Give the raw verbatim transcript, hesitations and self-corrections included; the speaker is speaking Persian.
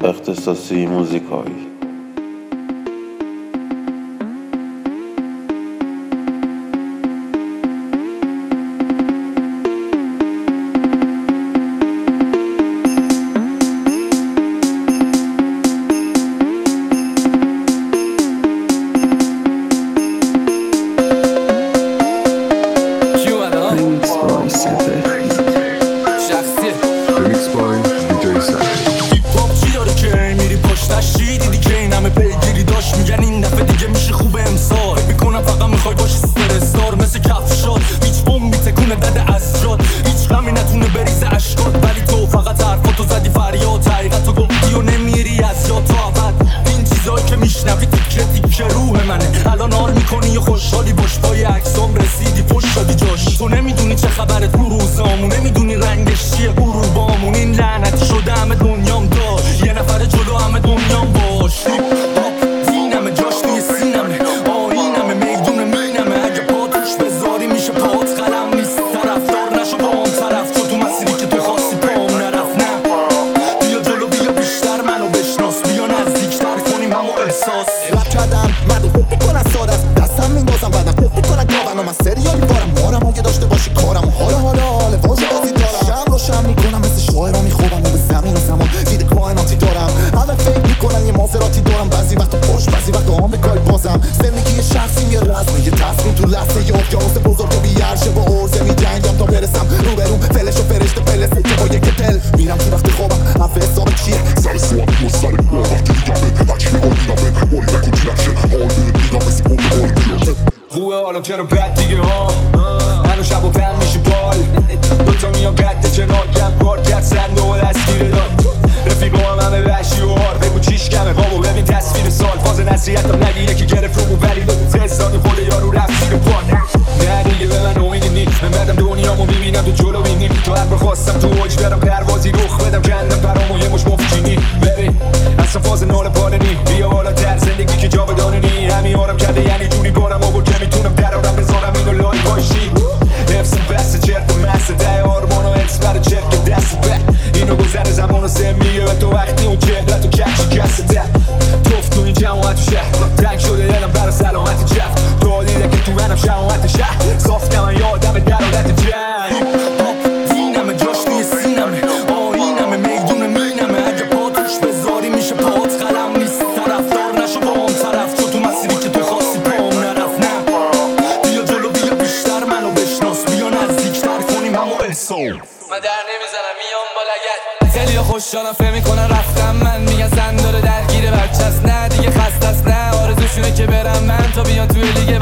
اختصاصی موزیکایی. میگن این دفعه دیگه میشه خوب امسال میکنم فقط میخوای باشی سوپرستار مثل کفشات هیچ بوم میتکونه دده از جات هیچ غمی نتونه بریزه اشکات ولی تو فقط حرفاتو زدی فریاد حقیقتو گفتی و نمیری از یاد تا ابد این چیزایی که میشنوی تیکه تیکه روح منه الان آر میکنی و خوشحالی باش پای عکسام رسیدی پشت دادی جاش تو نمیدونی چه خبره تو روزامون نمیدونی رنگش چیه غروبامون این لعنتی شده همه دنیام داشت یه نفر جلو همه دنیام باش رب کردم مردم خوب میکنن ساده است دستم میبازم بعدم خوب میکنن گاون من سریالی بارم مارم اگه داشته باشی کارم حالا حالا حالا واژه بازی دارم شب رو شب میکنم مثل شاعرها میخوابم و به زمین و زمان دید کائناتی دارم همه فکر میکنن یه مازراتی دارم بعضی وقتا پشت بعضی وقتا آمریکایی بازم زندگی یه شخصیم یه رسم یه تصمیم تو لحظه یه اقیانوس بزرگ و بی‌عرشه با عرضه میجنگم تا برسم روبروم فلش و فرشته فلسه که با یک دل میرم تو وقت خوابم حرف حساب چیه سر سوال و سر گوه وقتی دیگم به هرچی خوبه حالا چرا بد دیگه ها هنو شب و پن میشه بال دوتا میان قد جنایم کار کرد سند و دستگیره داد رفیقو هم همه وحشی و هار بگو چیش کمه بابا ببین تصویر سال فاز نصیحت هم نگی یکی گرفت رو ولی دو تستانی خود یارو رفت زیر پاد نه دیگه به من امیدی نیست من بعدم دنیامو میبینم تو جلو بینیم تو هر بخواستم تو اوج برم پروازی رخ بدم کندم برامو یه مش مفجینی ببین اصلا فاز نال پالنی بیا بالا تر زندگی که جاودانه نی همین آرم کرده یعنی جوری بارم آور که میتونم درارم بذارم اینو لای باشی نفسم بسته چرت و مسته ده آرمان و حس بر چرک دست بک اینو گذر زمان و سه میگه و تو وقتی اون چهرت و کچی کسته ده توف تو این جماعت و شهر تنگ شده دلم برا سلامت جفت تو دیده که تو منم شماعت شهر صاف من یادم درالت جنگ دینمه جاش توی سینمه آینمه میدونه مینمه اگه پا توش بذاری میشه پات قلم نیست طرفدار نشو با هم طرف تو تو مسیری که تو خواستی پام نرفت نه بیا جلو بیا بیشتر منو بشناس بیا نزدیکتر کنیم همو احساس من در نمیزنم میام با لگت خیلی خوشحالم فهم میکنن رفتم من میگن زن داره درگیر بچه است نه دیگه خسته است نه آرزوشونه که برم من تا بیان توی لیگ